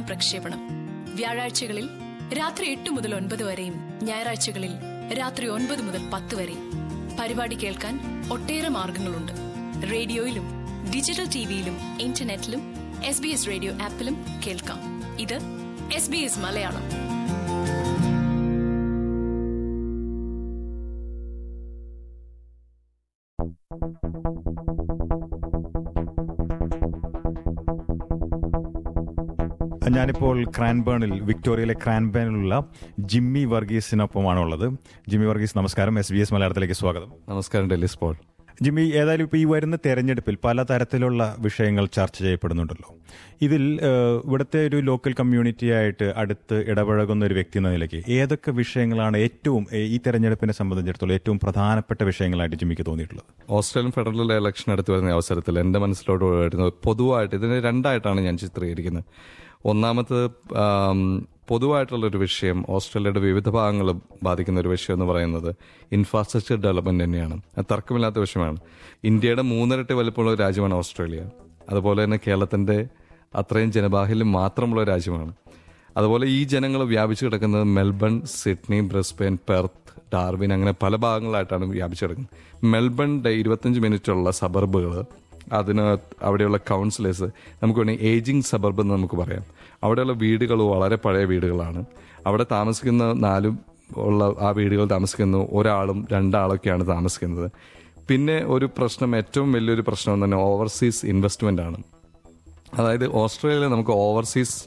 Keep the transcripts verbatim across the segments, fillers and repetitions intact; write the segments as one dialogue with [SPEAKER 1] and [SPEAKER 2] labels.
[SPEAKER 1] പ്രക്ഷേപണം. വ്യാഴാഴ്ചകളിൽ രാത്രി എട്ട് മുതൽ ഒൻപത് വരെയും ഞായറാഴ്ചകളിൽ രാത്രി ഒൻപത് മുതൽ പത്ത് വരെയും. പരിപാടി കേൾക്കാൻ ഒട്ടേറെ മാർഗങ്ങളുണ്ട്. റേഡിയോയിലും ഡിജിറ്റൽ ടിവിയിലും ഇന്റർനെറ്റിലും എസ് ബി എസ് റേഡിയോ ആപ്പിലും കേൾക്കാം. ഇത് എസ് ബി എസ് മലയാളം.
[SPEAKER 2] ഞാനിപ്പോൾ ക്രാൻബേണിൽ, വിക്ടോറിയയിലെ ക്രാൻബേണിലുള്ള ജിമ്മി വർഗീസിനൊപ്പമാണുള്ളത്. ജിമ്മി വർഗീസ്, നമസ്കാരം. എസ് ബി എസ് മലയാളത്തിലേക്ക് സ്വാഗതം.
[SPEAKER 3] നമസ്കാരം ഡെലിസ് പോൾ.
[SPEAKER 2] ജിമ്മി, ഏതായാലും ഇപ്പോൾ ഈ വരുന്ന തെരഞ്ഞെടുപ്പിൽ പലതരത്തിലുള്ള വിഷയങ്ങൾ ചർച്ച ചെയ്യപ്പെടുന്നുണ്ടല്ലോ. ഇതിൽ ഇവിടുത്തെ ഒരു ലോക്കൽ കമ്മ്യൂണിറ്റിയായിട്ട് അടുത്ത് ഇടപഴകുന്ന ഒരു വ്യക്തി എന്ന നിലയ്ക്ക് ഏതൊക്കെ വിഷയങ്ങളാണ് ഏറ്റവും ഈ തെരഞ്ഞെടുപ്പിനെ സംബന്ധിച്ചിടത്തോളം ഏറ്റവും പ്രധാനപ്പെട്ട വിഷയങ്ങളായിട്ട് ജിമ്മിക്ക് തോന്നിയിട്ടുള്ളത്?
[SPEAKER 3] ഓസ്ട്രേലിയൻ ഫെഡറൽ ഇലക്ഷൻ അടുത്ത് വരുന്ന അവസരത്തിൽ എൻ്റെ മനസ്സിലോട്ട് വരുന്നത് പൊതുവായിട്ട് ഇതിനെ രണ്ടായിട്ടാണ് ഞാൻ ചിത്രീകരിക്കുന്നത്. ഒന്നാമത് പൊതുവായിട്ടുള്ളൊരു വിഷയം, ഓസ്ട്രേലിയയുടെ വിവിധ ഭാഗങ്ങൾ ബാധിക്കുന്ന ഒരു വിഷയം എന്ന് പറയുന്നത് ഇൻഫ്രാസ്ട്രക്ചർ ഡെവലപ്മെന്റ് തന്നെയാണ്. അത് തർക്കമില്ലാത്ത വിഷയമാണ്. ഇന്ത്യയുടെ മൂന്നിരട്ടി വലിപ്പമുള്ള ഒരു രാജ്യമാണ് ഓസ്ട്രേലിയ. അതുപോലെ തന്നെ കേരളത്തിന്റെ അത്രയും ജനബാഹുല്യം മാത്രമുള്ള രാജ്യമാണ്. അതുപോലെ ഈ ജനങ്ങൾ വ്യാപിച്ചു കിടക്കുന്നത് Melbourne, Sydney, Brisbane, Perth, Darwin, അങ്ങനെ പല ഭാഗങ്ങളായിട്ടാണ് വ്യാപിച്ചു കിടക്കുന്നത്. മെൽബണിന്റെ ഇരുപത്തഞ്ച് മിനിറ്റുള്ള സബർബുകൾ, അതിന് അവിടെയുള്ള കൗൺസിലേഴ്സ്, നമുക്ക് വേണമെങ്കിൽ ഏജിങ് സബർബ് എന്ന് നമുക്ക് പറയാം. അവിടെയുള്ള വീടുകൾ വളരെ പഴയ വീടുകളാണ്. അവിടെ താമസിക്കുന്ന നാലും ഉള്ള ആ വീടുകൾ താമസിക്കുന്ന ഒരാളും രണ്ടാളൊക്കെയാണ് താമസിക്കുന്നത്. പിന്നെ ഒരു പ്രശ്നം, ഏറ്റവും വലിയൊരു പ്രശ്നം തന്നെ ഓവർസീസ് ഇൻവെസ്റ്റ്മെന്റ് ആണ്. അതായത് ഓസ്ട്രേലിയയിൽ നമുക്ക് ഓവർസീസ്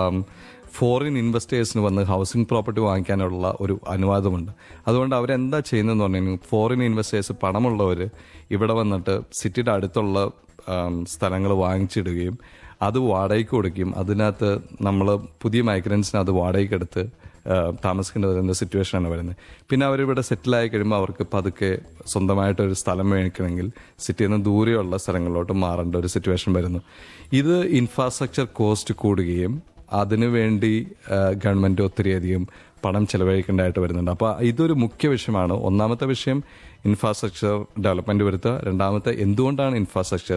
[SPEAKER 3] ഫോറിൻ ഇൻവെസ്റ്റേഴ്സിന് വന്ന് ഹൗസിംഗ് പ്രോപ്പർട്ടി വാങ്ങിക്കാനുള്ള ഒരു അനുവാദമുണ്ട്. അതുകൊണ്ട് അവരെന്താ ചെയ്യുന്നതെന്ന് പറഞ്ഞു കഴിഞ്ഞാൽ, ഫോറിൻ ഇൻവെസ്റ്റേഴ്സ്, പണമുള്ളവർ ഇവിടെ വന്നിട്ട് സിറ്റിയുടെ അടുത്തുള്ള സ്ഥലങ്ങൾ വാങ്ങിച്ചിടുകയും അത് വാടകയ്ക്ക് കൊടുക്കുകയും അതിനകത്ത് നമ്മൾ പുതിയ മൈഗ്രൻസിന് അത് വാടകയ്ക്ക് എടുത്ത് താമസിക്കേണ്ട വരുന്ന സിറ്റുവേഷനാണ് വരുന്നത്. പിന്നെ അവരിവിടെ സെറ്റിലായി കഴിയുമ്പോൾ അവർക്ക് പതുക്കെ സ്വന്തമായിട്ടൊരു സ്ഥലം മേടിക്കണമെങ്കിൽ സിറ്റിയിൽ നിന്ന് ദൂരെയുള്ള സ്ഥലങ്ങളിലോട്ട് മാറേണ്ട ഒരു സിറ്റുവേഷൻ വരുന്നു. ഇത് ഇൻഫ്രാസ്ട്രക്ചർ കോസ്റ്റ് കൂടുകയും അതിനുവേണ്ടി ഗവൺമെന്റ് ഒത്തിരിയധികം പണം ചെലവഴിക്കേണ്ടതായിട്ട് വരുന്നുണ്ട്. അപ്പോൾ ഇതൊരു മുഖ്യ വിഷയമാണ്. ഒന്നാമത്തെ വിഷയം ഇൻഫ്രാസ്ട്രക്ചർ ഡെവലപ്മെന്റ് വരുത്തുക. രണ്ടാമത്തെ, എന്തുകൊണ്ടാണ് ഇൻഫ്രാസ്ട്രക്ചർ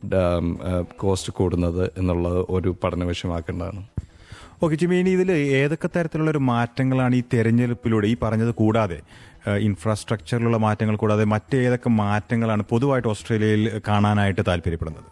[SPEAKER 3] കോസ്റ്റ് കൂടുന്നത് എന്നുള്ളത് ഒരു പഠന വിഷയമാക്കേണ്ടതാണ്.
[SPEAKER 2] ഓക്കെ ജിമ്മി, ഇനി ഇതിൽ ഏതൊക്കെ തരത്തിലുള്ള ഒരു മാറ്റങ്ങളാണ് ഈ തെരഞ്ഞെടുപ്പിലൂടെ, ഈ പറഞ്ഞത് കൂടാതെ ഇൻഫ്രാസ്ട്രക്ചറിലുള്ള മാറ്റങ്ങൾ കൂടാതെ മറ്റേതൊക്കെ മാറ്റങ്ങളാണ് പൊതുവായിട്ട് ഓസ്ട്രേലിയയിൽ കാണാനായിട്ട് താല്പര്യപ്പെടുന്നത്?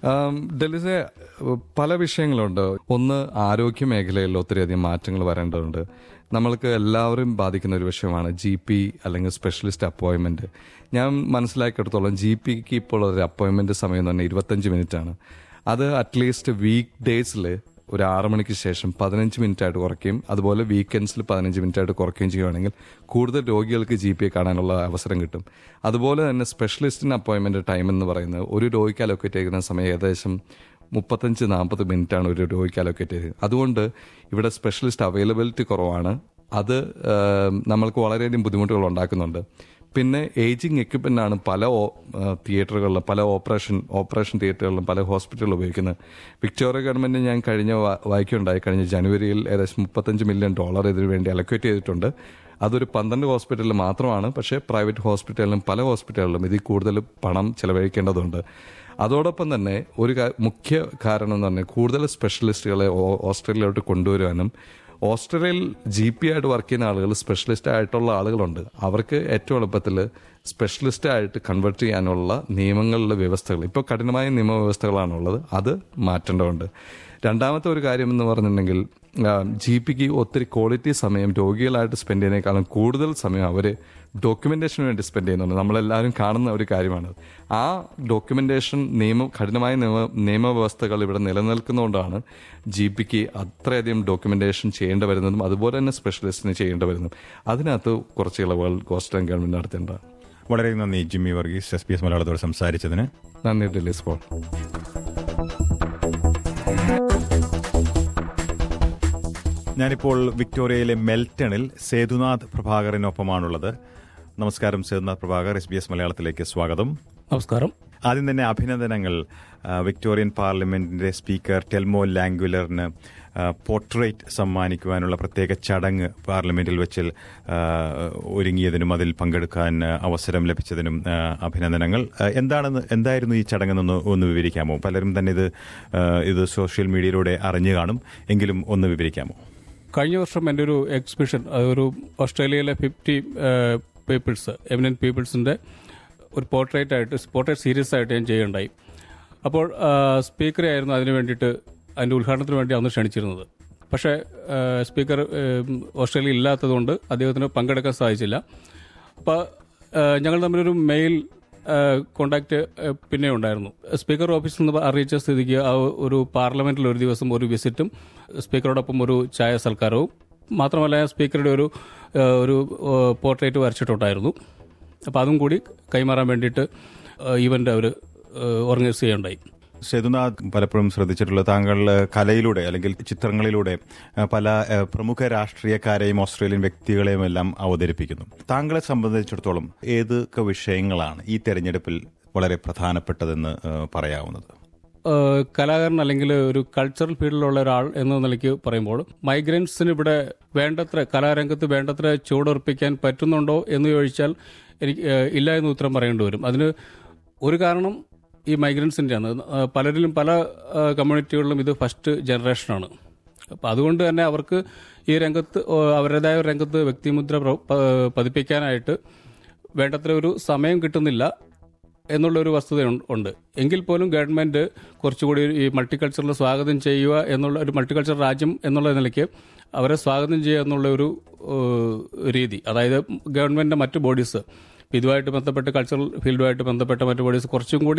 [SPEAKER 3] ഡെലിസെ, പല വിഷയങ്ങളുണ്ട്. ഒന്ന്, ആരോഗ്യ മേഖലയിൽ ഒത്തിരിയധികം മാറ്റങ്ങൾ വരേണ്ടതുണ്ട്. നമ്മൾക്ക് എല്ലാവരും ബാധിക്കുന്ന ഒരു വിഷയമാണ് ജി പി അല്ലെങ്കിൽ സ്പെഷ്യലിസ്റ്റ് അപ്പോയിൻമെന്റ്. ഞാൻ മനസ്സിലാക്കിയെടുത്തോളം ജി പിക്ക് ഇപ്പോൾ ഒരു അപ്പോയിൻമെന്റ് സമയം എന്ന് പറഞ്ഞാൽ ഇരുപത്തഞ്ച് മിനിറ്റ് ആണ്. അത് അറ്റ്ലീസ്റ്റ് വീക്ക് ഡേയ്സിൽ ഒരു ആറ് മണിക്ക് ശേഷം പതിനഞ്ച് മിനിറ്റ് ആയിട്ട് കുറയ്ക്കുകയും അതുപോലെ വീക്കെൻഡ്സിൽ പതിനഞ്ച് മിനിറ്റ് ആയിട്ട് കുറയ്ക്കുകയും ചെയ്യുകയാണെങ്കിൽ കൂടുതൽ രോഗികൾക്ക് ജി പിയെ കാണാനുള്ള അവസരം കിട്ടും. അതുപോലെ തന്നെ സ്പെഷ്യലിസ്റ്റിന് അപ്പോയിൻമെന്റ് ടൈം എന്ന് പറയുന്നത് ഒരു രോഗിക്ക് അലോക്കേറ്റ് ചെയ്യുന്ന സമയം ഏകദേശം മുപ്പത്തഞ്ച് നാൽപ്പത് മിനിറ്റ് ആണ് ഒരു രോഗിക്ക് അലോക്കേറ്റ് ചെയ്തത്. അതുകൊണ്ട് ഇവിടെ സ്പെഷ്യലിസ്റ്റ് അവൈലബിലിറ്റി കുറവാണ്. അത് നമ്മൾക്ക് വളരെയധികം ബുദ്ധിമുട്ടുകൾ ഉണ്ടാക്കുന്നുണ്ട്. പിന്നെ ഏജിങ് എക്യുപ്മെന്റ് ആണ് പല തിയേറ്ററുകളിലും, പല ഓപ്പറേഷൻ ഓപ്പറേഷൻ തിയേറ്ററുകളിലും, പല ഹോസ്പിറ്റലുകളിലും ഉപയോഗിക്കുന്നത്. വിക്ടോറിയ ഗവൺമെന്റ് ഞാൻ കഴിഞ്ഞ വായിക്കുകയുണ്ടായി, കഴിഞ്ഞ ജനുവരിയിൽ ഏകദേശം മുപ്പത്തഞ്ച് മില്യൺ ഡോളർ ഇതിനു വേണ്ടി അലോക്കേറ്റ് ചെയ്തിട്ടുണ്ട്. അതൊരു പന്ത്രണ്ട് ഹോസ്പിറ്റലിൽ മാത്രമാണ്. പക്ഷേ പ്രൈവറ്റ് ഹോസ്പിറ്റലിലും പല ഹോസ്പിറ്റലുകളിലും ഇതിൽ കൂടുതൽ പണം ചെലവഴിക്കേണ്ടതുണ്ട്. അതോടൊപ്പം തന്നെ ഒരു മുഖ്യ കാരണം എന്ന് പറഞ്ഞാൽ കൂടുതൽ സ്പെഷ്യലിസ്റ്റുകളെ ഓസ്ട്രേലിയയിലോട്ട് കൊണ്ടുവരാനും, ഓസ്ട്രേലിയയിൽ ജി പി ആയിട്ട് വർക്ക് ചെയ്യുന്ന ആളുകൾ സ്പെഷ്യലിസ്റ്റ് ആയിട്ടുള്ള ആളുകളുണ്ട്. അവർക്ക് ഏറ്റവും എളുപ്പത്തിൽ സ്പെഷ്യലിസ്റ്റ് ആയിട്ട് കൺവേർട്ട് ചെയ്യാനുള്ള നിയമങ്ങളിലെ വ്യവസ്ഥകൾ, ഇപ്പോൾ കഠിനമായ നിയമവ്യവസ്ഥകളാണുള്ളത്, അത് മാറ്റേണ്ടതുണ്ട്. രണ്ടാമത്തെ ഒരു കാര്യം എന്ന് പറഞ്ഞിട്ടുണ്ടെങ്കിൽ, ജി പിക്ക് ഒത്തിരി ക്വാളിറ്റി സമയം രോഗികളായിട്ട് സ്പെൻഡ് ചെയ്യുന്നതിനേക്കാളും കൂടുതൽ സമയം അവർ ഡോക്യുമെന്റേഷന് വേണ്ടി സ്പെൻഡ് ചെയ്യുന്നുണ്ട്. നമ്മളെല്ലാവരും കാണുന്ന ഒരു കാര്യമാണ്. ആ ഡോക്യുമെന്റേഷൻ നിയമ കഠിനമായ നിയമ നിയമവ്യവസ്ഥകൾ ഇവിടെ നിലനിൽക്കുന്നതുകൊണ്ടാണ് ജി പിക്ക് അത്രയധികം ഡോക്യുമെന്റേഷൻ ചെയ്യേണ്ടി വരുന്നതും അതുപോലെ തന്നെ സ്പെഷ്യലിസ്റ്റിന് ചെയ്യേണ്ടി വരുന്നതും. അതിനകത്ത് കുറച്ച് ഇളവുകൾ ഓസ്ട്രേലിയൻ ഗവൺമെന്റ് നടത്തേണ്ടതാണ്.
[SPEAKER 2] വളരെ നന്ദി Jimmy Varghese, S B S മലയാളത്തോട് സംസാരിച്ചതിന്.
[SPEAKER 3] നന്ദി ഡെലിസ് പോൾ.
[SPEAKER 2] ഞാനിപ്പോൾ വിക്ടോറിയയിലെ മെൽറ്റണിൽ സേതുനാഥ് പ്രഭാകറിനൊപ്പമാണുള്ളത്. നമസ്കാരം Sethunath Prabhakar, S B S മലയാളത്തിലേക്ക് സ്വാഗതം.
[SPEAKER 4] നമസ്കാരം.
[SPEAKER 2] ആദ്യം തന്നെ അഭിനന്ദനങ്ങൾ. വിക്ടോറിയൻ പാർലമെന്റിന്റെ സ്പീക്കർ ടെൽമോ ലാംഗുലറിന് പോർട്രേറ്റ് സമ്മാനിക്കുവാനുള്ള പ്രത്യേക ചടങ്ങ് പാർലമെന്റിൽ വെച്ച് ഒരുങ്ങിയതിനും അതിൽ പങ്കെടുക്കാൻ അവസരം ലഭിച്ചതിനും അഭിനന്ദനങ്ങൾ. എന്താണെന്ന് എന്തായിരുന്നു ഈ ചടങ്ങെന്നൊന്ന് ഒന്ന് വിവരിക്കാമോ? പലരും തന്നെ ഇത് ഇത് സോഷ്യൽ മീഡിയയിലൂടെ അറിഞ്ഞു കാണും, എങ്കിലും ഒന്ന് വിവരിക്കാമോ?
[SPEAKER 4] കഴിഞ്ഞ വർഷം എൻ്റെ ഒരു എക്സിബിഷൻ, ഒരു ഓസ്ട്രേലിയയിലെ ഫിഫ്റ്റി പീപ്പിൾസ് എമിനന്റ് പീപ്പിൾസിന്റെ ഒരു പോർട്രേറ്റ് ആയിട്ട് പോർട്രേറ്റ് സീരീസ് ആയിട്ട് ഞാൻ ചെയ്യുകയുണ്ടായി. അപ്പോൾ സ്പീക്കറെ ആയിരുന്നു അതിനു വേണ്ടിയിട്ട് അതിൻ്റെ ഉദ്ഘാടനത്തിന് വേണ്ടി അന്ന് ക്ഷണിച്ചിരുന്നത്. പക്ഷേ സ്പീക്കർ ഓസ്ട്രേലിയയിൽ ഇല്ലാത്തതുകൊണ്ട് അദ്ദേഹത്തിന് പങ്കെടുക്കാൻ സാധിച്ചില്ല. അപ്പോൾ ഞങ്ങൾ തമ്മിലൊരു മെയിൽ കോണ്ടാക്ട് പിന്നെ ഉണ്ടായിരുന്നു. സ്പീക്കർ ഓഫീസിൽ നിന്ന് അറിയിച്ച സ്ഥിതിക്ക് ആ ഒരു പാർലമെന്റിൽ ഒരു ദിവസം ഒരു വിസിറ്റും സ്പീക്കറോടൊപ്പം ഒരു ചായ സൽക്കാരവും മാത്രമല്ല സ്പീക്കറുടെ ഒരു ഒരു പോർട്രേറ്റ് വരച്ചിട്ടുണ്ടായിരുന്നു. അപ്പോൾ അതും കൂടി കൈമാറാൻ വേണ്ടിയിട്ട് ഈവന്റ് അവർ ഓർഗനൈസ് ചെയ്യുകയുണ്ടായി.
[SPEAKER 2] സേതുനാഥ്, പലപ്പോഴും ശ്രദ്ധിച്ചിട്ടുള്ളത് താങ്കൾ കലയിലൂടെ അല്ലെങ്കിൽ ചിത്രങ്ങളിലൂടെ പല പ്രമുഖ രാഷ്ട്രീയക്കാരെയും ഓസ്ട്രേലിയൻ വ്യക്തികളെയും എല്ലാം അവതരിപ്പിക്കുന്നു. താങ്കളെ സംബന്ധിച്ചിടത്തോളം ഏതൊക്കെ വിഷയങ്ങളാണ് ഈ തെരഞ്ഞെടുപ്പിൽ വളരെ പ്രധാനപ്പെട്ടതെന്ന് പറയാവുന്നത്?
[SPEAKER 4] കലാകാരൻ അല്ലെങ്കിൽ ഒരു കൾച്ചറൽ ഫീൽഡിലുള്ള ഒരാൾ എന്ന നിലയ്ക്ക് പറയുമ്പോൾ മൈഗ്രൻസിന് ഇവിടെ വേണ്ടത്ര കലാരംഗത്ത് വേണ്ടത്ര ചുവടുറപ്പിക്കാൻ പറ്റുന്നുണ്ടോ എന്ന് ചോദിച്ചാൽ എനിക്ക് ഇല്ല എന്ന് ഉത്തരം പറയേണ്ടി വരും. അതിന് ഒരു കാരണം ഈ മൈഗ്രൻസിൻ്റെയാണ്. പലരിലും പല കമ്മ്യൂണിറ്റികളിലും ഇത് ഫസ്റ്റ് ജനറേഷനാണ്. അപ്പം അതുകൊണ്ട് തന്നെ അവർക്ക് ഈ രംഗത്ത് അവരുടേതായ രംഗത്ത് വ്യക്തിമുദ്ര പതിപ്പിക്കാനായിട്ട് വേണ്ടത്ര ഒരു സമയം കിട്ടുന്നില്ല എന്നുള്ളൊരു വസ്തുത ഉണ്ട്. എങ്കിൽ പോലും ഗവൺമെന്റ് കുറച്ചുകൂടി ഈ മൾട്ടിക്കൾച്ചറിൽ സ്വാഗതം ചെയ്യുക എന്നുള്ള ഒരു മൾട്ടിക്കൾച്ചർ രാജ്യം എന്നുള്ള നിലയ്ക്ക് അവരെ സ്വാഗതം ചെയ്യുക എന്നുള്ള ഒരു രീതി, അതായത് ഗവൺമെന്റിന്റെ മറ്റു ബോഡീസ് ഇതുമായിട്ട് ബന്ധപ്പെട്ട് കൾച്ചറൽ ഫീൽഡുമായിട്ട് ബന്ധപ്പെട്ട മറ്റു ബോഡീസ് കുറച്ചും കൂടി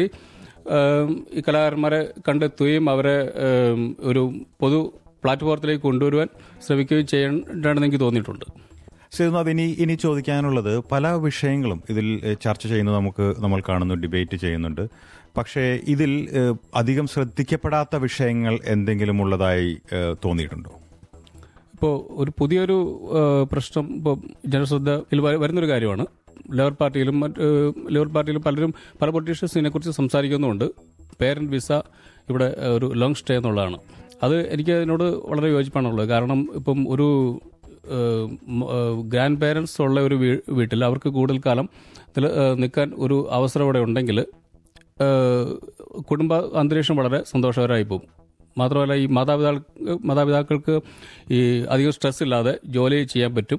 [SPEAKER 4] ഈ കലാകാരന്മാരെ കണ്ടെത്തുകയും അവരെ ഒരു പൊതു പ്ലാറ്റ്ഫോമത്തിലേക്ക് കൊണ്ടുവരുവാൻ ശ്രമിക്കുകയും ചെയ്യേണ്ടതാണെന്ന് എനിക്ക് തോന്നിയിട്ടുണ്ട്.
[SPEAKER 2] സേതുനാഥ്, ഇനി ഇനി ചോദിക്കാനുള്ളത്, പല വിഷയങ്ങളും ഇതിൽ ചർച്ച ചെയ്യുന്നത് നമുക്ക് നമ്മൾ കാണുന്നു, ഡിബേറ്റ് ചെയ്യുന്നുണ്ട്. പക്ഷേ ഇതിൽ അധികം ശ്രദ്ധിക്കപ്പെടാത്ത വിഷയങ്ങൾ എന്തെങ്കിലും ഉള്ളതായി തോന്നിയിട്ടുണ്ടോ?
[SPEAKER 4] ഇപ്പോൾ ഒരു പുതിയൊരു പ്രശ്നം ഇപ്പോൾ ജനശ്രദ്ധയിൽ വരുന്നൊരു കാര്യമാണ്. ലേബർ പാർട്ടിയിലും ലേബർ പാർട്ടിയിലും പലരും പല പൊളിറ്റീഷ്യൻസ് ഇതിനെക്കുറിച്ച് സംസാരിക്കുന്നുമുണ്ട്. പേരന്റ് വിസ ഇവിടെ ഒരു ലോങ് സ്റ്റേ എന്നുള്ളതാണ്. അത് എനിക്ക് അതിനോട് വളരെ യോജിപ്പാണുള്ളത്. കാരണം ഇപ്പം ഒരു ഗ്രാൻഡ് പേരൻസ് ഉള്ള ഒരു വീട്ടിൽ അവർക്ക് കൂടുതൽ കാലം നിൽക്കാൻ ഒരു അവസരം ഇവിടെ ഉണ്ടെങ്കിൽ കുടുംബ അന്തരീക്ഷം വളരെ സന്തോഷകരമായി പോകും. മാത്രമല്ല ഈ മാതാപിതാക്കൾ മാതാപിതാക്കൾക്ക് ഈ അധികം സ്ട്രെസ് ഇല്ലാതെ ജോലി ചെയ്യാൻ പറ്റും.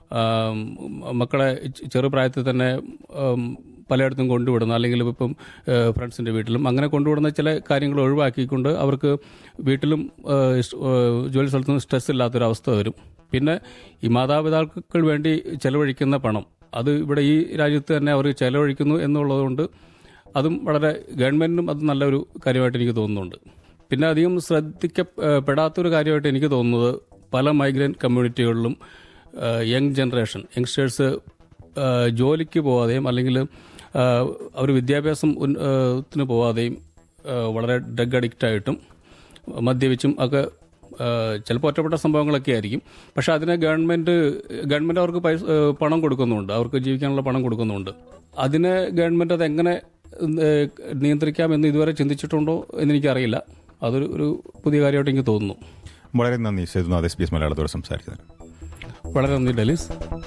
[SPEAKER 4] മക്കളെ ചെറുപ്രായത്തിൽ തന്നെ പലയിടത്തും കൊണ്ടുവിടുന്ന അല്ലെങ്കിൽ ഇപ്പം ഫ്രണ്ട്സിൻ്റെ വീട്ടിലും അങ്ങനെ കൊണ്ടുവിടുന്ന ചില കാര്യങ്ങൾ ഒഴിവാക്കിക്കൊണ്ട് അവർക്ക് വീട്ടിലും ജോലി സ്ഥലത്തും സ്ട്രെസ് ഇല്ലാത്തൊരവസ്ഥ വരും. പിന്നെ ഈ മാതാപിതാക്കൾ വേണ്ടി ചെലവഴിക്കുന്ന പണം അത് ഇവിടെ ഈ രാജ്യത്ത് തന്നെ അവർ ചെലവഴിക്കുന്നു എന്നുള്ളതുകൊണ്ട് അതും വളരെ ഗവൺമെന്റിനും അത് നല്ലൊരു കാര്യമായിട്ട് എനിക്ക് തോന്നുന്നുണ്ട്. പിന്നെ അധികം ശ്രദ്ധിക്കപ്പെടാത്തൊരു കാര്യമായിട്ട് എനിക്ക് തോന്നുന്നത് പല മൈഗ്രന്റ് കമ്മ്യൂണിറ്റികളിലും യങ് ജനറേഷൻ യങ്സ്റ്റേഴ്സ് ജോലിക്ക് പോവാതെയും അല്ലെങ്കിൽ അവർ വിദ്യാഭ്യാസത്തിന് പോവാതെയും വളരെ ഡ്രഗ് അഡിക്റ്റായിട്ടും മദ്യപിച്ചും ഒക്കെ ചിലപ്പോൾ ഒറ്റപ്പെട്ട സംഭവങ്ങളൊക്കെ ആയിരിക്കും. പക്ഷെ അതിന് ഗവൺമെന്റ് ഗവൺമെന്റ് അവർക്ക് പൈസ പണം കൊടുക്കുന്നുണ്ട്, അവർക്ക് ജീവിക്കാനുള്ള പണം കൊടുക്കുന്നുണ്ട്. അതിനെ ഗവൺമെന്റ് അതെങ്ങനെ നിയന്ത്രിക്കാമെന്ന് ഇതുവരെ ചിന്തിച്ചിട്ടുണ്ടോ എന്നെനിക്കറിയില്ല. അതൊരു ഒരു പുതിയ കാര്യമായിട്ട് എനിക്ക് തോന്നുന്നു.
[SPEAKER 2] വളരെ നന്ദി സേതുനാഥ്, എസ് ബി എസ് മലയാളത്തോട് സംസാരിച്ചത്.
[SPEAKER 4] വളരെ നന്ദി ഡെലിസ്.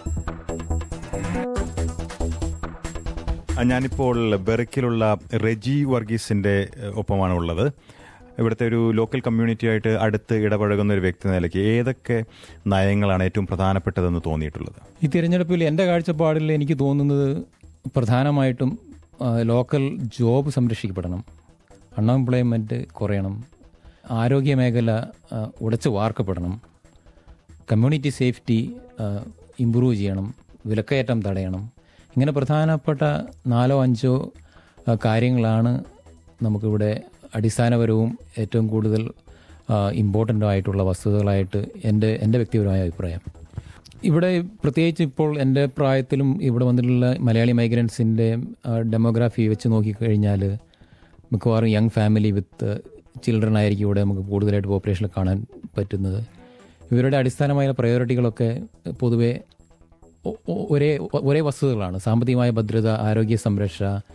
[SPEAKER 2] ഞാനിപ്പോൾ ബെറിക്കിലുള്ള റെജി വർഗീസിന്റെ ഒപ്പമാണ് ഉള്ളത്. ഇവിടുത്തെ ഒരു ലോക്കൽ കമ്മ്യൂണിറ്റിയായിട്ട് അടുത്ത് ഇടപഴകുന്ന ഒരു വ്യക്തി നിലയ്ക്ക് ഏതൊക്കെ നയങ്ങളാണ് ഏറ്റവും പ്രധാനപ്പെട്ടതെന്ന് തോന്നിയിട്ടുള്ളത്?
[SPEAKER 5] ഈ തിരഞ്ഞെടുപ്പിൽ എൻ്റെ കാഴ്ചപ്പാടിൽ എനിക്ക് തോന്നുന്നത് പ്രധാനമായിട്ടും ലോക്കൽ ജോബ് സംരക്ഷിക്കപ്പെടണം, അൺഎംപ്ലോയ്മെൻറ്റ് കുറയണം, ആരോഗ്യമേഖല ഉടച്ചു വാർക്കപ്പെടണം, കമ്മ്യൂണിറ്റി സേഫ്റ്റി ഇംപ്രൂവ് ചെയ്യണം, വിലക്കയറ്റം തടയണം. ഇങ്ങനെ പ്രധാനപ്പെട്ട നാലോ അഞ്ചോ കാര്യങ്ങളാണ് നമുക്കിവിടെ അടിസ്ഥാനപരവും ഏറ്റവും കൂടുതൽ ഇമ്പോർട്ടൻ്റ് ആയിട്ടുള്ള വസ്തുതകളായിട്ട് എൻ്റെ എൻ്റെ വ്യക്തിപരമായ അഭിപ്രായം. ഇവിടെ പ്രത്യേകിച്ച് ഇപ്പോൾ എൻ്റെ പ്രായത്തിലും ഇവിടെ വന്നിട്ടുള്ള മലയാളി മൈഗ്രൻസിൻ്റെ ഡെമോഗ്രാഫി വെച്ച് നോക്കിക്കഴിഞ്ഞാൽ മിക്കവാറും യങ് ഫാമിലി വിത്ത് ചിൽഡ്രൻ ആയിരിക്കും ഇവിടെ നമുക്ക് കൂടുതലായിട്ട് പോപ്പുലേഷനിൽ കാണാൻ പറ്റുന്നത്. ഇവരുടെ അടിസ്ഥാനമായ പ്രയോറിറ്റികളൊക്കെ പൊതുവെ ഒരേ ഒരേ വസ്തുതകളാണ്. സാമ്പത്തികമായ ഭദ്രത, ആരോഗ്യ സംരക്ഷ,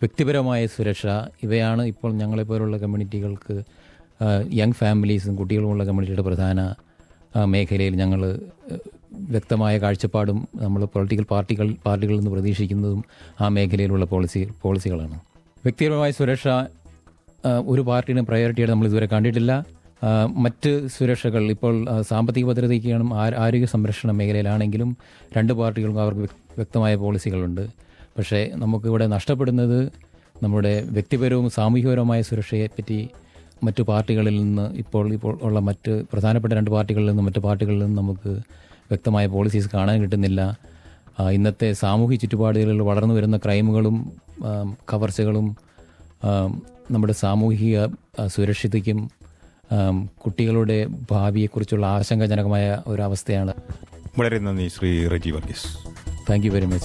[SPEAKER 5] വ്യക്തിപരമായ സുരക്ഷ, ഇവയാണ് ഇപ്പോൾ ഞങ്ങളെപ്പോലുള്ള കമ്മ്യൂണിറ്റികൾക്ക്, യങ് ഫാമിലീസും കുട്ടികളുമുള്ള കമ്മ്യൂണിറ്റിയുടെ പ്രധാന മേഖലയിൽ ഞങ്ങൾ വ്യക്തമായ കാഴ്ചപ്പാടും നമ്മൾ പൊളിറ്റിക്കൽ പാർട്ടികൾ പാർട്ടികളിൽ നിന്ന് പ്രതീക്ഷിക്കുന്നതും ആ മേഖലയിലുള്ള പോളിസി പോളിസികളാണ്. വ്യക്തിപരമായ സുരക്ഷ ഒരു പാർട്ടിയുടെ പ്രയോറിറ്റിയായിട്ട് നമ്മൾ ഇതുവരെ കണ്ടിട്ടില്ല. മറ്റ് സുരക്ഷകൾ ഇപ്പോൾ സാമ്പത്തിക ഭദ്രതയ്ക്കാണ്, ആരോഗ്യ സംരക്ഷണ മേഖലയിലാണെങ്കിലും രണ്ട് പാർട്ടികൾക്കും അവർക്ക് വ്യക്തമായ പോളിസികളുണ്ട്. പക്ഷേ നമുക്കിവിടെ നഷ്ടപ്പെടുന്നത് നമ്മുടെ വ്യക്തിപരവും സാമൂഹികപരമായ സുരക്ഷയെപ്പറ്റി മറ്റു പാർട്ടികളിൽ നിന്ന് ഇപ്പോൾ ഇപ്പോൾ ഉള്ള മറ്റ് പ്രധാനപ്പെട്ട രണ്ട് പാർട്ടികളിൽ നിന്നും മറ്റു പാർട്ടികളിൽ നിന്നും നമുക്ക് വ്യക്തമായ പോളിസീസ് കാണാൻ കിട്ടുന്നില്ല. ഇന്നത്തെ സാമൂഹിക ചുറ്റുപാടുകളിൽ വളർന്നു വരുന്ന ക്രൈമുകളും കവർച്ചകളും നമ്മുടെ സാമൂഹിക സുരക്ഷിതയ്ക്കും കുട്ടികളുടെ ഭാവിയെക്കുറിച്ചുള്ള ആശങ്കാജനകമായ ഒരവസ്ഥയാണ്.
[SPEAKER 2] വളരെ നന്ദി Shri Reji Varghese.
[SPEAKER 5] Thank you very much.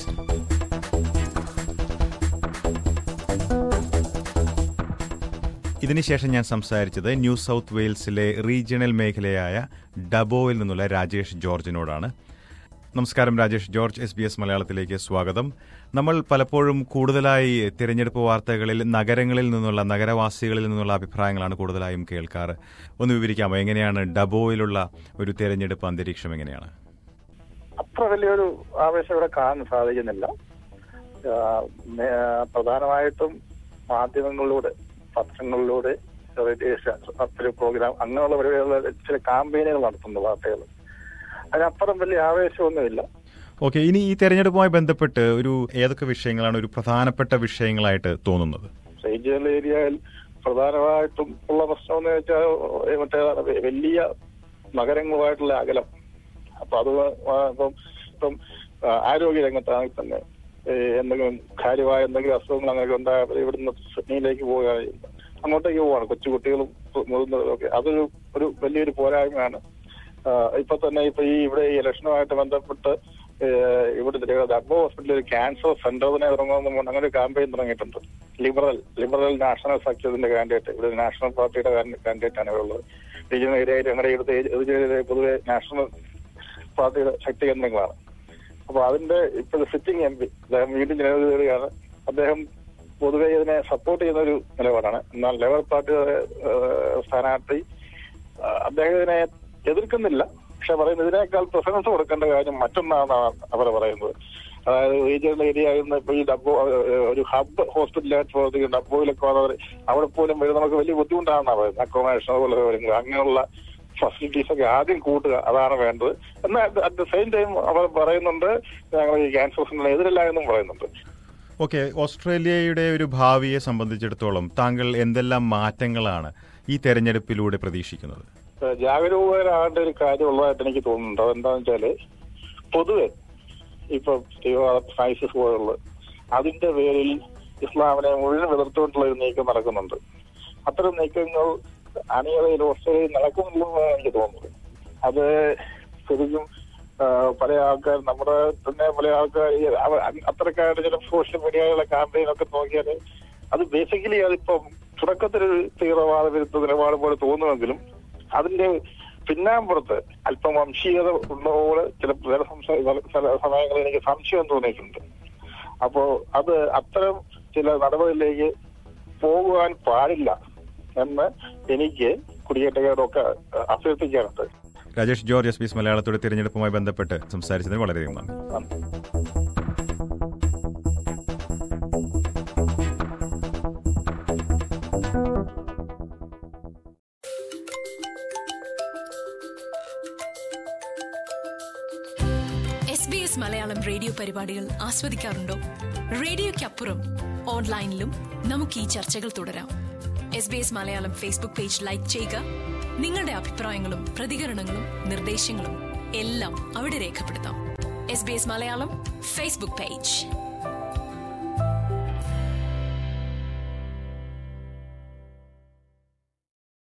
[SPEAKER 2] ഇതിനുശേഷം ഞാൻ സംസാരിച്ചത് ന്യൂ സൗത്ത് വെയിൽസിലെ റീജിയണൽ മേഖലയായ ഡബോയിൽ നിന്നുള്ള രാജേഷ് ജോർജിനോടാണ്. നമസ്കാരം Rajesh George, S B S മലയാളത്തിലേക്ക് സ്വാഗതം. നമ്മൾ പലപ്പോഴും കൂടുതലായി തിരഞ്ഞെടുപ്പ് വാർത്തകളിൽ നഗരങ്ങളിൽ നിന്നുള്ള നഗരവാസികളിൽ നിന്നുള്ള അഭിപ്രായങ്ങളാണ് കൂടുതലായും കേൾക്കാറ്. ഒന്ന് വിവരിക്കാമോ, എങ്ങനെയാണ് ഡബോയിലുള്ള ഒരു തിരഞ്ഞെടുപ്പ് അന്തരീക്ഷം എങ്ങനെയാണ്?
[SPEAKER 6] അത്ര വലിയൊരു ആവേശം ഇവിടെ കാണാൻ സാധിക്കുന്നില്ല. പ്രധാനമായിട്ടും മാധ്യമങ്ങളിലൂടെ, പത്രങ്ങളിലൂടെ, റേഡിയോ പ്രോഗ്രാം, അങ്ങനെയുള്ള പരിപാടികൾ, ചില ക്യാമ്പയിനുകൾ നടത്തുന്നു പാർട്ടികൾ. അതിനപ്പുറം വലിയ ആവേശമൊന്നുമില്ല.
[SPEAKER 2] ഓക്കെ, ഇനി ഈ തെരഞ്ഞെടുപ്പുമായി ബന്ധപ്പെട്ട് ഒരു ഏതൊക്കെ വിഷയങ്ങളാണ് ഒരു പ്രധാനപ്പെട്ട വിഷയങ്ങളായിട്ട് തോന്നുന്നത്?
[SPEAKER 6] റീജിയണൽ ഏരിയയിൽ പ്രധാനമായിട്ടും ഉള്ള പ്രശ്നം എന്ന് വെച്ചാൽ മറ്റേ വലിയ നഗരങ്ങളുമായിട്ടുള്ള അകലം. അപ്പൊ അത് ഇപ്പം ഇപ്പം ആരോഗ്യ രംഗത്താണെങ്കിൽ തന്നെ എന്തെങ്കിലും കാര്യമായ എന്തെങ്കിലും അസുഖങ്ങൾ അങ്ങനെയൊക്കെ ഉണ്ടായാൽ ഇവിടുന്ന് സിഡ്നിയിലേക്ക് പോവുകയാണ്, അങ്ങോട്ടേക്ക് പോവാണ് കൊച്ചുകുട്ടികളും മുതിർന്നവരും ഒക്കെ. അതൊരു ഒരു വലിയൊരു പോരായ്മയാണ്. ഇപ്പൊ തന്നെ ഇപ്പൊ ഈ ഇവിടെ ഈ ഇലക്ഷനുമായിട്ട് ബന്ധപ്പെട്ട് ഇവിടെ ഡബ്ബോ ഹോസ്പിറ്റലിൽ ഒരു ക്യാൻസർ സെന്റർ തന്നെ തുടങ്ങുന്ന അങ്ങനെ ഒരു ക്യാമ്പയിൻ തുടങ്ങിയിട്ടുണ്ട്. ലിബറൽ ലിബറൽ നാഷണൽ സഖ്യത്തിന്റെ കാൻഡിഡേറ്റ്, ഇവിടെ നാഷണൽ പാർട്ടിയുടെ കാൻഡിഡേറ്റ് ആണ് ഇവിടെ ഉള്ളത്. റീജിയണൽ ഏരിയയിൽ ഞങ്ങളുടെ ഇവിടുത്തെ പൊതുവെ നാഷണൽ പാർട്ടിയുടെ ശക്തി കേന്ദ്രങ്ങളാണ്. അപ്പൊ അതിന്റെ ഇപ്പൊ സിറ്റിംഗ് എം പി അദ്ദേഹം വീണ്ടും ജനവിധിയാണ്. അദ്ദേഹം പൊതുവെ ഇതിനെ സപ്പോർട്ട് ചെയ്യുന്ന ഒരു നിലപാടാണ്. എന്നാൽ ലേബർ പാർട്ടിയുടെ സ്ഥാനാർത്ഥി അദ്ദേഹം ഇതിനെ എതിർക്കുന്നില്ല. പക്ഷെ പറയുന്നത് ഇതിനേക്കാൾ പ്രിഫറൻസ് കൊടുക്കേണ്ട കാര്യം മറ്റൊന്നാണെന്നാണ് അവർ പറയുന്നത്. അതായത് റീജിയണൽ ഏരിയ ഇപ്പൊ ഈ ഡബ്ബോ ഒരു ഹബ്ബ് ഹോസ്പിറ്റലായിട്ട് പ്രവർത്തിക്കുന്ന ഡബ്ബോയിലൊക്കെ വന്നവർ അവിടെ പോലും വരും നമുക്ക് വലിയ ബുദ്ധിമുട്ടാണെന്നാണ് പറയുന്നത്. അക്കോമഡേഷൻ അതുപോലെ വരുന്നത് അങ്ങനെയുള്ള ഫെസിലിറ്റീസ് ഒക്കെ ആദ്യം കൂട്ടുക, അതാണ് വേണ്ടത്. എന്നാൽ അറ്റ് ദ സെയിം ടൈം അവർ പറയുന്നുണ്ട് ഞങ്ങൾ ഈ ക്യാൻസർ സെന്ററിന് എതിരല്ല എന്നും പറയുന്നുണ്ട്.
[SPEAKER 2] ഓക്കെ, ഓസ്ട്രേലിയയുടെ ഒരു ഭാവിയെ സംബന്ധിച്ചിടത്തോളം താങ്കൾ എന്തെല്ലാം മാറ്റങ്ങളാണ് ഈ തെരഞ്ഞെടുപ്പിലൂടെ പ്രതീക്ഷിക്കുന്നത്?
[SPEAKER 6] ജാഗരൂകരാകേണ്ട ഒരു കാര്യം ഉള്ളതായിട്ട് എനിക്ക് തോന്നുന്നുണ്ട്. അതെന്താണെന്ന് വെച്ചാല് പൊതുവെ ഇപ്പൊ തീവ്രവാദ ഫൈസിസ് പോലുള്ള അതിന്റെ പേരിൽ ഇസ്ലാമിനെ മുഴുവൻ എതിർത്തുകൊണ്ടുള്ള ഒരു നീക്കം നടക്കുന്നുണ്ട്. അത്തരം നീക്കങ്ങൾ അണിയറയിൽ ഓസ്ട്രേലിയയിൽ നടക്കുന്നുള്ളതാണ് എനിക്ക് തോന്നുന്നത്. അത് ശരിക്കും പല ആൾക്കാർ നമ്മുടെ തന്നെ പല ആൾക്കാർ അത്രക്കാരുടെ ചില സോഷ്യൽ മീഡിയയിലെ ക്യാമ്പയിനൊക്കെ നോക്കിയാൽ അത് ബേസിക്കലി അതിപ്പം തുടക്കത്തിലൊരു തീവ്രവാദ വിരുദ്ധ നിലപാട് പോലെ തോന്നുമെങ്കിലും അതിന്റെ പിന്നാമ്പുറത്ത് അല്പം വംശീയത ഉള്ളപോലെ ചില ചില സമയങ്ങളിൽ എനിക്ക് സംശയം തോന്നിയിട്ടുണ്ട്. അപ്പോ അത് അത്തരം ചില നടപടിയിലേക്ക് പോകുവാൻ പാടില്ല എന്ന് എനിക്ക് കുടിയേറ്റക്കാരൊക്കെ അഭ്യർത്ഥിക്കാറുണ്ട്.
[SPEAKER 2] Rajesh George, S B S മലയാളത്തോടെ തിരഞ്ഞെടുപ്പുമായി ബന്ധപ്പെട്ട് സംസാരിച്ചതിന് വളരെയധികം നന്ദി.
[SPEAKER 1] S B S Malayalam radio പരിപാടികൾ ആസ്വദിക്കാറുണ്ടോ? റേഡിയോയ്ക്കപ്പുറം ഓൺലൈനിലും നമുക്ക് ഈ ചർച്ചകൾ തുടരാം. S B S Malayalam Facebook page like ചെയ്യുക. നിങ്ങളുടെ അഭിപ്രായങ്ങളും പ്രതികരണങ്ങളും നിർദ്ദേശങ്ങളും എല്ലാം അവിടെ രേഖപ്പെടുത്താം. S B S Malayalam Facebook page.